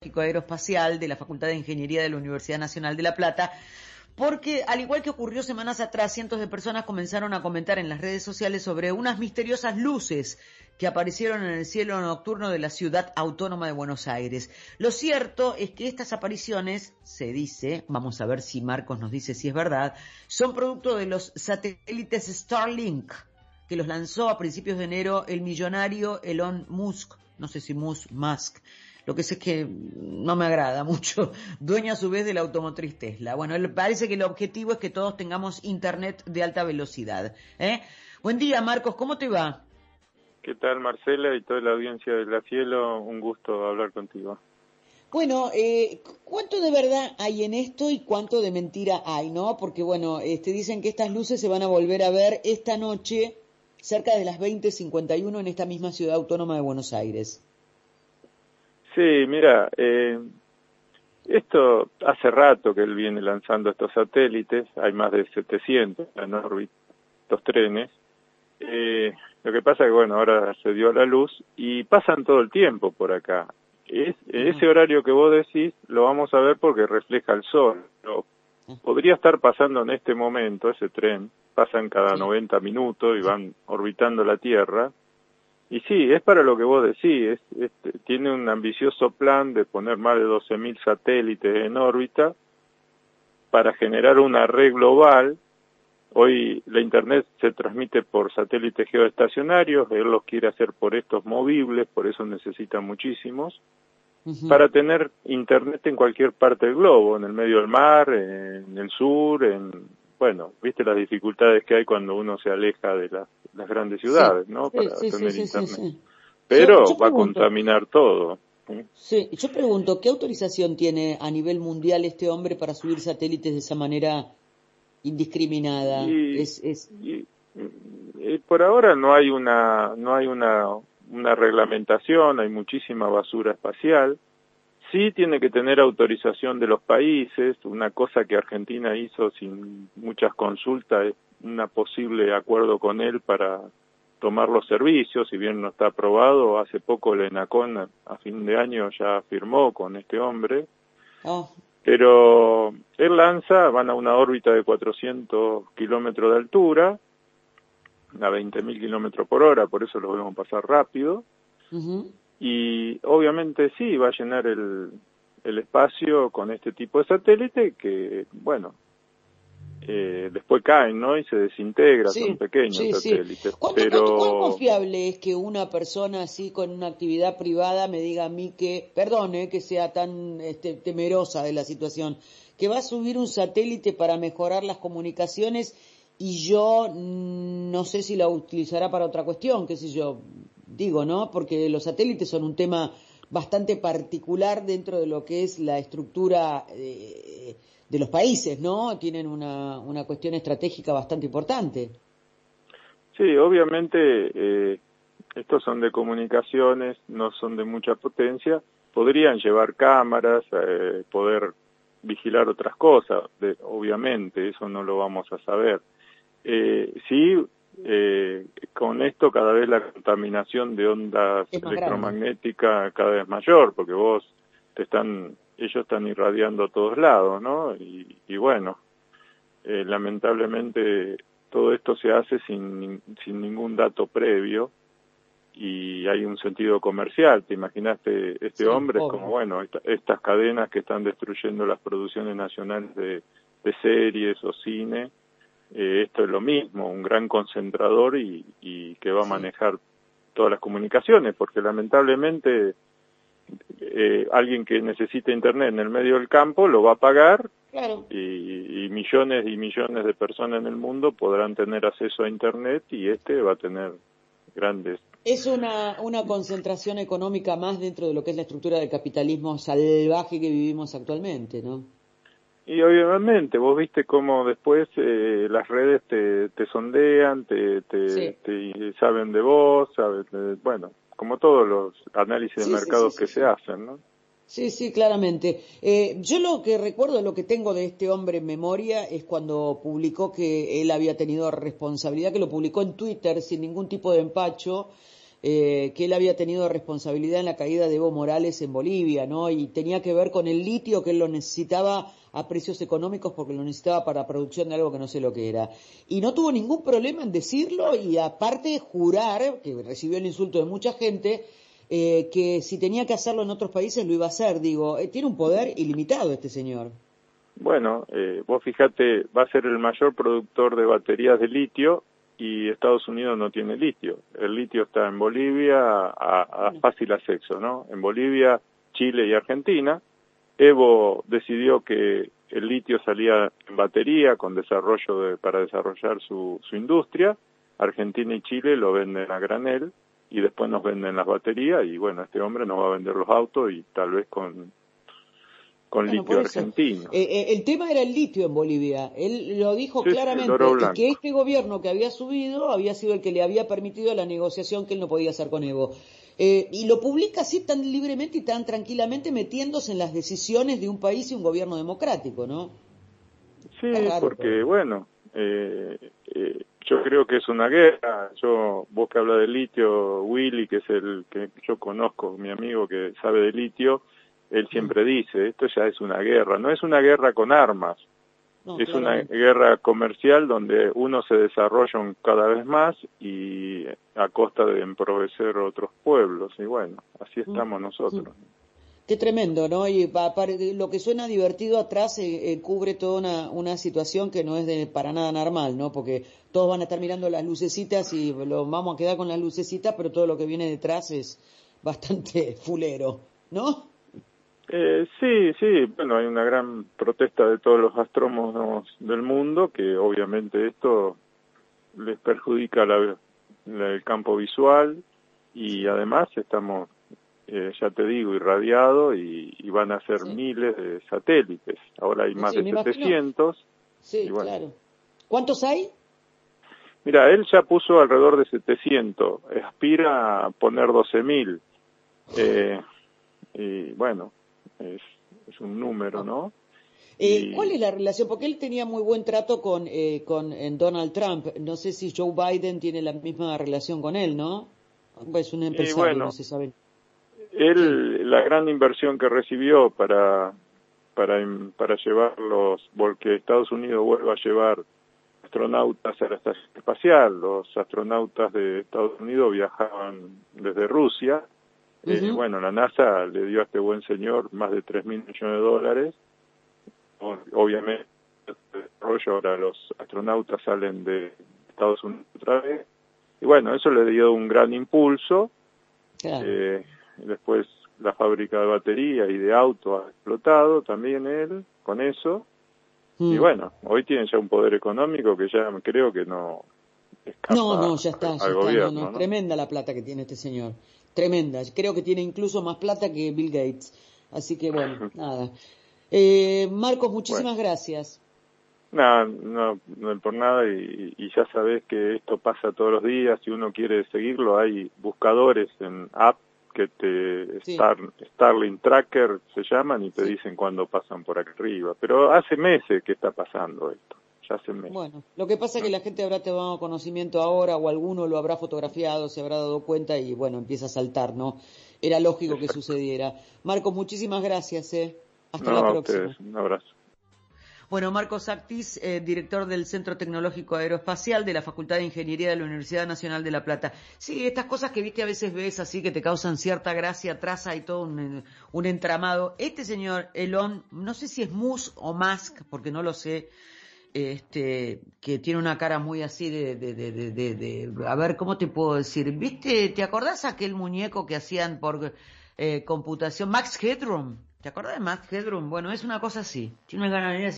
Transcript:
Aeroespacial de la Facultad de Ingeniería de la Universidad Nacional de La Plata, porque al igual que ocurrió semanas atrás, cientos de personas comenzaron a comentar en las redes sociales sobre unas misteriosas luces que aparecieron en el cielo nocturno de la ciudad autónoma de Buenos Aires. Lo cierto es que estas apariciones, se dice, vamos a ver si Marcos nos dice si es verdad, son producto de los satélites Starlink, que los lanzó a principios de enero el millonario Elon Musk, no sé si Musk. Lo que sé es que no me agrada mucho, dueño a su vez de la automotriz Tesla. Bueno, parece que el objetivo es que todos tengamos internet de alta velocidad. Buen día, Marcos, ¿cómo te va? ¿Qué tal, Marcela y toda la audiencia de La Cielo? Un gusto hablar contigo. Bueno, ¿cuánto de verdad hay en esto y cuánto de mentira hay, no? Porque, bueno, dicen que estas luces se van a volver a ver esta noche cerca de las 20:51 en esta misma ciudad autónoma de Buenos Aires. Sí, mira, esto hace rato que él viene lanzando estos satélites, hay más de 700 en órbita, estos trenes. Lo que pasa es que, bueno, ahora se dio a la luz y pasan todo el tiempo por acá. Ese horario que vos decís lo vamos a ver porque refleja el sol. Podría estar pasando en este momento ese tren, pasan cada 90 minutos y van orbitando la Tierra. Y sí, es para lo que vos decís, tiene un ambicioso plan de poner más de 12.000 satélites en órbita para generar una red global. Hoy la Internet se transmite por satélites geoestacionarios, él los quiere hacer por estos movibles, por eso necesita muchísimos, para tener Internet en cualquier parte del globo, en el medio del mar, en el sur, bueno, viste las dificultades que hay cuando uno se aleja de las grandes ciudades, ¿no? Para tener Internet. Sí. Pero Yo va a pregunto, contaminar todo. Sí, yo pregunto, ¿qué autorización tiene a nivel mundial este hombre para subir satélites de esa manera indiscriminada? Y por ahora no hay una reglamentación, hay muchísima basura espacial. Sí tiene que tener autorización de los países, una cosa que Argentina hizo sin muchas consultas, es un posible acuerdo con él para tomar los servicios, si bien no está aprobado. Hace poco el ENACON a fin de año ya firmó con este hombre, pero él van a una órbita de 400 kilómetros de altura, a 20.000 kilómetros por hora, por eso lo vemos pasar rápido. Y obviamente sí, va a llenar el espacio con este tipo de satélite que, bueno, después caen, ¿no? Y se desintegran, son pequeños satélites. ¿Cuán confiable es que una persona así con una actividad privada me diga a mí que, perdone, que sea tan temerosa de la situación, que va a subir un satélite para mejorar las comunicaciones y yo no sé si la utilizará para otra cuestión, qué sé yo, digo, ¿no? Porque los satélites son un tema bastante particular dentro de lo que es la estructura de los países, ¿no? Tienen una cuestión estratégica bastante importante. Sí, obviamente estos son de comunicaciones, no son de mucha potencia, podrían llevar cámaras, poder vigilar otras cosas, obviamente, eso no lo vamos a saber. Sí, con esto cada vez la contaminación de ondas electromagnéticas cada vez mayor, porque ellos están irradiando a todos lados, ¿no? Y bueno, lamentablemente todo esto se hace sin ningún dato previo y hay un sentido comercial. Te imaginaste, hombre es como, bueno, estas cadenas que están destruyendo las producciones nacionales de series o cine. Esto es lo mismo, un gran concentrador y que va a manejar todas las comunicaciones, porque lamentablemente alguien que necesita Internet en el medio del campo lo va a pagar, y millones y millones de personas en el mundo podrán tener acceso a Internet y va a tener grandes... Es una concentración económica más dentro de lo que es la estructura del capitalismo salvaje que vivimos actualmente, ¿no? Y obviamente, vos viste cómo después las redes te sondean, te saben de vos, bueno, como todos los análisis de mercados que se hacen, ¿no? Sí, claramente. Yo lo que recuerdo, lo que tengo de este hombre en memoria es cuando publicó que él había tenido responsabilidad, que lo publicó en Twitter sin ningún tipo de empacho, que él había tenido responsabilidad en la caída de Evo Morales en Bolivia, ¿no? Y tenía que ver con el litio, que él lo necesitaba a precios económicos porque lo necesitaba para producción de algo que no sé lo que era. Y no tuvo ningún problema en decirlo y aparte jurar, que recibió el insulto de mucha gente, que si tenía que hacerlo en otros países lo iba a hacer. Digo, tiene un poder ilimitado este señor. Bueno, vos fíjate, va a ser el mayor productor de baterías de litio y Estados Unidos no tiene litio. El litio está en Bolivia a fácil acceso, ¿no? En Bolivia, Chile y Argentina. Evo decidió que el litio salía en batería con para desarrollar su industria. Argentina y Chile lo venden a granel y después nos venden las baterías y bueno, este hombre nos va a vender los autos y tal vez con litio argentino. El tema era el litio en Bolivia. Él lo dijo sí, claramente, sí, y que este gobierno que había subido había sido el que le había permitido la negociación que él no podía hacer con Evo. Y lo publica así tan libremente y tan tranquilamente, metiéndose en las decisiones de un país y un gobierno democrático, ¿no? Sí, porque bueno, yo creo que es una guerra. Vos que hablas de litio, Willy, que es el que yo conozco, mi amigo que sabe de litio, él siempre dice, esto ya es una guerra, no es una guerra con armas, no, es una guerra comercial donde uno se desarrolla cada vez más y a costa de empobrecer otros pueblos, y bueno, así estamos nosotros. Qué tremendo, ¿no? Y lo que suena divertido atrás cubre toda una situación que no es para nada normal, ¿no? Porque todos van a estar mirando las lucecitas y lo vamos a quedar con las lucecitas, pero todo lo que viene detrás es bastante fulero, ¿no? Sí, bueno, hay una gran protesta de todos los astrónomos del mundo, que obviamente esto les perjudica el campo visual y además estamos, ya te digo, irradiados y van a ser miles de satélites. Ahora hay más de 700. Sí, y bueno. Claro. ¿Cuántos hay? Mira, él ya puso alrededor de 700, aspira a poner 12.000. Y bueno, es un número, ¿no? ¿Cuál es la relación? Porque él tenía muy buen trato con Donald Trump. No sé si Joe Biden tiene la misma relación con él, ¿no? Es un empresario, bueno, no se sabe. La gran inversión que recibió para llevarlos, porque Estados Unidos vuelva a llevar astronautas a la estación espacial. Los astronautas de Estados Unidos viajaban desde Rusia. Bueno, la NASA le dio a este buen señor más de $3.000 millones. Obviamente, el desarrollo, ahora los astronautas salen de Estados Unidos otra vez. Y bueno, eso le dio un gran impulso. Claro. Después la fábrica de batería y de auto ha explotado también él con eso. Y bueno, hoy tienen ya un poder económico que ya creo que no escapa ya está, al gobierno, ¿no? Tremenda la plata que tiene este señor. Tremenda. Creo que tiene incluso más plata que Bill Gates. Así que bueno, nada. Marcos, muchísimas gracias. No por nada, y ya sabés que esto pasa todos los días. Si uno quiere seguirlo, hay buscadores en app que Starlink Tracker se llaman y te dicen cuándo pasan por aquí arriba. Pero hace meses que está pasando esto. Ya hace meses. Bueno, lo que pasa es que la gente habrá tomado conocimiento ahora o alguno lo habrá fotografiado, se habrá dado cuenta y bueno, empieza a saltar, ¿no? Era lógico que sucediera. Marcos, muchísimas gracias, Hasta la próxima. Ustedes, un abrazo. Bueno, Marcos Actis, director del Centro Tecnológico Aeroespacial de la Facultad de Ingeniería de la Universidad Nacional de La Plata. Sí, estas cosas que viste a veces ves así que te causan cierta gracia, atrás hay todo un entramado. Este señor Elon, no sé si es Musk o Musk, porque no lo sé, que tiene una cara muy así a ver, ¿cómo te puedo decir? ¿Viste? ¿Te acordás aquel muñeco que hacían por computación? Max Headroom. ¿Te acordás de Max Headroom? Bueno, es una cosa así. Tiene una ganadería